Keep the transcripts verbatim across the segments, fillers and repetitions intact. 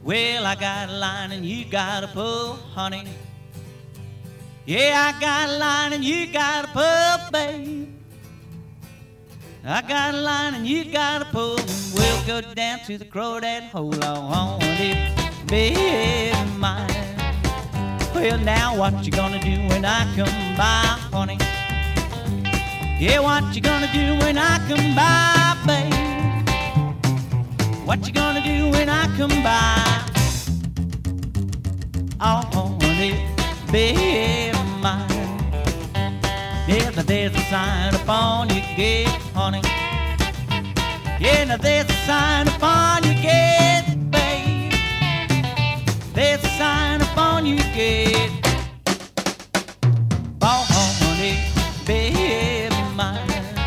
Well, I got a line and you got a pull, honey. Yeah, I got a line and you got a pull, babe. I got a line and you got a pull. We'll go down to the Crawdad Hole on it, baby mine. Well, now what you gonna do when I come by, honey? Yeah, what you gonna do when I come by, babe? What you gonna do when I come by? Oh, honey, baby mine. Yeah, now there's a sign upon your gate, honey. Yeah, now there's a sign upon your gate, babe. There's a sign upon your gate. Oh, honey, baby mine.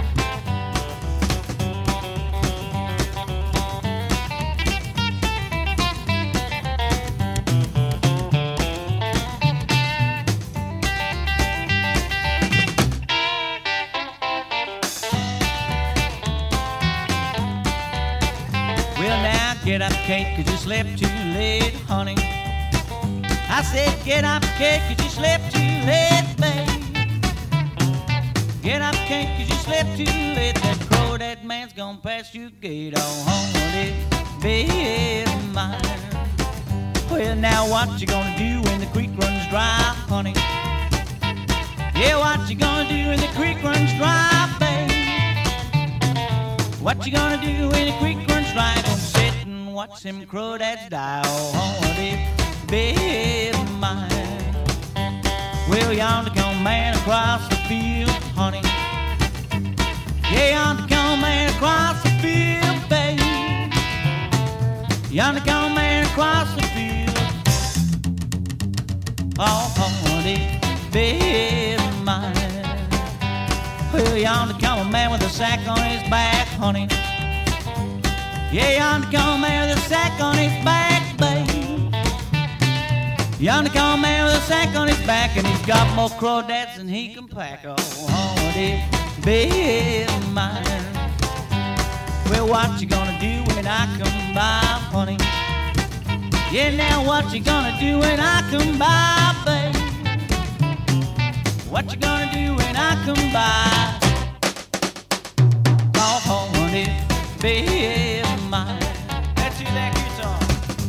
Well, now get up, Kate, 'cause you slept too late, honey. I said get up, Kate, 'cause you slept too late, babe. Get up, Kate, 'cause you slept too late. That Crawdad man's gonna pass your gate. Oh, honey, baby mine. Well, now what you gonna do when the creek runs dry, honey? Yeah, what you gonna do when the creek runs dry, babe? What you gonna do when the creek runs dry? Gonna sit and watch them crawdads die. Oh, honey, baby mine. Well, yonder come man across the field, honey. Yeah, yonder come man across the field, babe. Yonder come man across the field. Oh, honey, baby mine. Well, yonder come a man with a sack on his back, honey. Yeah, yonder come a man with a sack on his back, babe. Yonder come a man with a sack on his back, and he's got more crawdads than he can pack. Oh, honey, baby mine. Well, what you gonna do when I come by, honey? Yeah, now what you gonna do when I come by, babe? What you gonna do when I come by? Oh, honey, baby mine. Let's hear that guitar.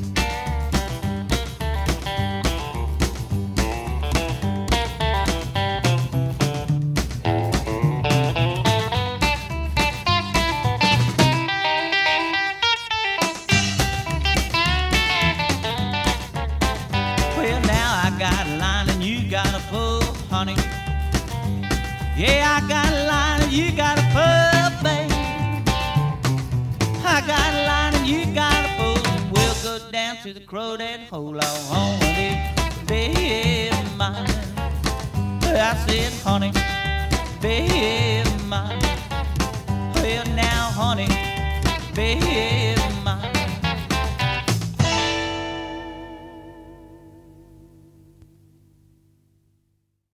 Well, now I got a line and you got a pull, honey. Yeah, I got a line and you got a pull, babe. I got a line and you got a pull, and we'll go down to the Crawdad Hole. Oh, honey, baby mine. I said, honey, baby mine. Well, now, honey, baby